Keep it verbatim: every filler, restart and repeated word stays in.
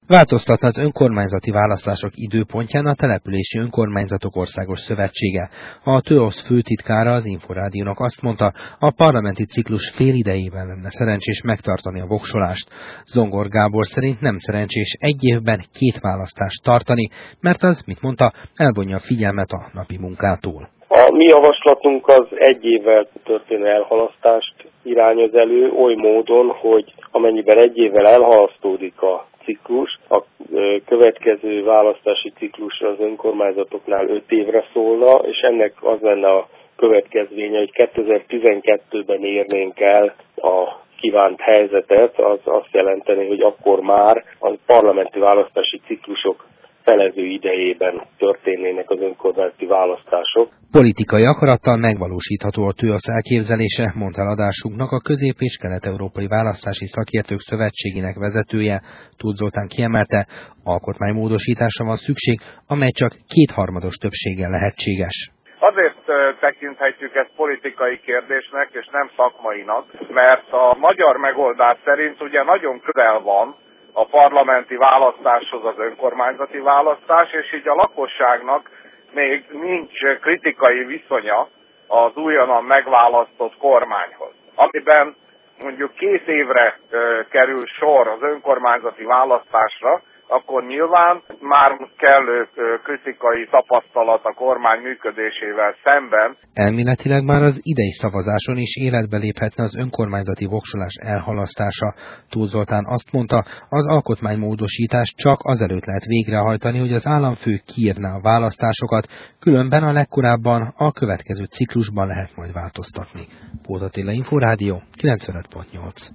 Változtatna az önkormányzati választások időpontján a Települési Önkormányzatok Országos Szövetsége. A TÖOSZ főtitkára az Inforádiónak azt mondta, a parlamenti ciklus félidejében lenne szerencsés megtartani a voksolást. Zongor Gábor szerint nem szerencsés egy évben két választást tartani, mert az, mint mondta, elvonja a figyelmet a napi munkától. A mi javaslatunk az egy évvel történő elhalasztást irányoz elő, oly módon, hogy amennyiben egy évvel elhalasztódik a ciklus, a következő választási ciklusra az önkormányzatoknál öt évre szólna, és ennek az lenne a következménye, hogy kétezer-tizenkettőben érnénk el a kívánt helyzetet, az azt jelenteni, hogy akkor már a parlamenti választási ciklusok felező idejében történnének az önkormányzati választások. Politikai akarattal megvalósítható a TÖOSZ elképzelése, mondta eladásunknak a Közép- és Kelet-Európai Választási Szakértők Szövetségének vezetője. Tóth Zoltán kiemelte, alkotmánymódosításra van szükség, amely csak kétharmados többséggel lehetséges. Azért tekinthetjük ezt politikai kérdésnek, és nem szakmainak, mert a magyar megoldás szerint ugye nagyon közel van a parlamenti választáshoz az önkormányzati választás, és így a lakosságnak még nincs kritikai viszonya az újonnan megválasztott kormányhoz. Amiben mondjuk két évre kerül sor az önkormányzati választásra, akkor nyilván már kellő kritikai tapasztalat a kormány működésével szemben. Elméletileg már az idei szavazáson is életbe léphetne az önkormányzati voksolás elhalasztása. Tóth Zoltán azt mondta, az alkotmánymódosítást csak azelőtt lehet végrehajtani, hogy az államfő kiírná a választásokat, különben a legkorábban a következő ciklusban lehet majd változtatni. Pót Attila, Inforádió, kilencvenöt pont nyolc.